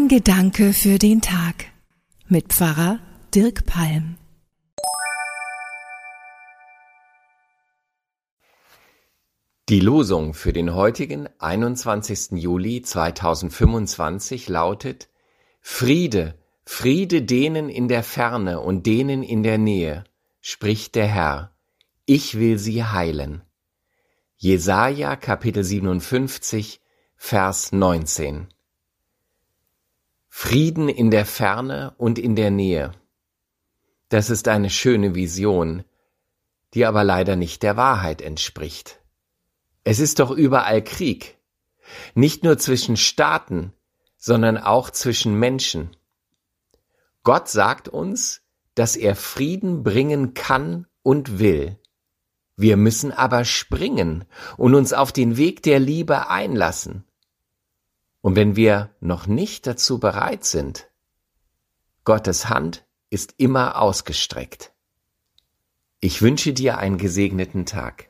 Ein Gedanke für den Tag mit Pfarrer Dirk Palm. Die Losung für den heutigen 21. Juli 2025 lautet: Friede, Friede denen in der Ferne und denen in der Nähe, spricht der Herr, ich will sie heilen. Jesaja Kapitel 57, Vers 19. Frieden in der Ferne und in der Nähe. Das ist eine schöne Vision, die aber leider nicht der Wahrheit entspricht. Es ist doch überall Krieg, nicht nur zwischen Staaten, sondern auch zwischen Menschen. Gott sagt uns, dass er Frieden bringen kann und will. Wir müssen aber springen und uns auf den Weg der Liebe einlassen. Und wenn wir noch nicht dazu bereit sind, Gottes Hand ist immer ausgestreckt. Ich wünsche dir einen gesegneten Tag.